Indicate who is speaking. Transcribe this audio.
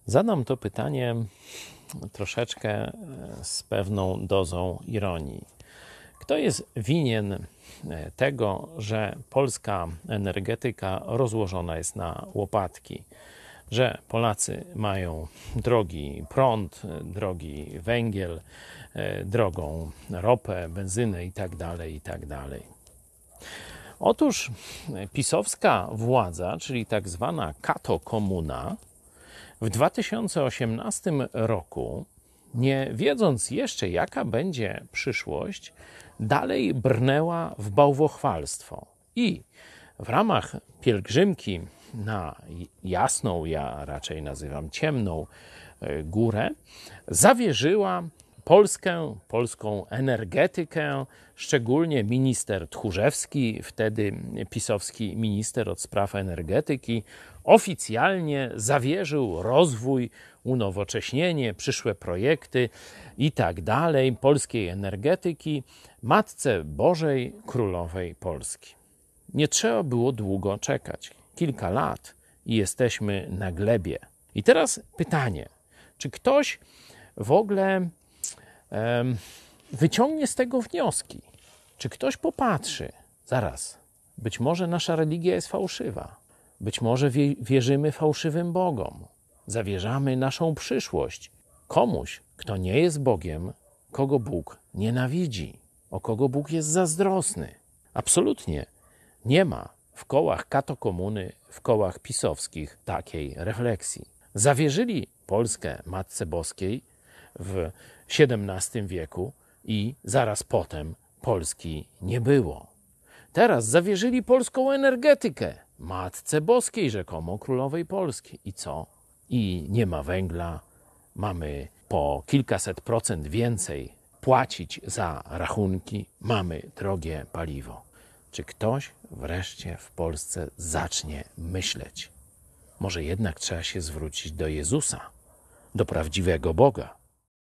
Speaker 1: Zadam to pytanie troszeczkę z pewną dozą ironii. Kto jest winien tego, że polska energetyka rozłożona jest na łopatki? Że Polacy mają drogi prąd, drogi węgiel, drogą ropę, benzynę itd., itd. Otóż pisowska władza, czyli tak zwana kato-komuna, w 2018 roku, nie wiedząc jeszcze jaka będzie przyszłość, dalej brnęła w bałwochwalstwo i w ramach pielgrzymki na jasną, ja raczej nazywam ciemną górę, zawierzyła polską energetykę, szczególnie minister Tchórzewski, wtedy pisowski minister od spraw energetyki, oficjalnie zawierzył rozwój, unowocześnienie, przyszłe projekty i tak dalej polskiej energetyki Matce Bożej Królowej Polski. Nie trzeba było długo czekać. Kilka lat i jesteśmy na glebie. I teraz pytanie, czy ktoś w ogóle wyciągnie z tego wnioski? Czy ktoś popatrzy? Zaraz, być może nasza religia jest fałszywa. Być może wierzymy fałszywym bogom. Zawierzamy naszą przyszłość komuś, kto nie jest Bogiem, kogo Bóg nienawidzi, o kogo Bóg jest zazdrosny. Absolutnie nie ma w kołach katokomuny, w kołach pisowskich takiej refleksji. Zawierzyli Polskę Matce Boskiej w XVII wieku i zaraz potem Polski nie było. Teraz zawierzyli polską energetykę Matce Boskiej, rzekomo Królowej Polski. I co? I nie ma węgla, mamy po kilkaset procent więcej płacić za rachunki, mamy drogie paliwo. Czy ktoś wreszcie w Polsce zacznie myśleć? Może jednak trzeba się zwrócić do Jezusa, do prawdziwego Boga.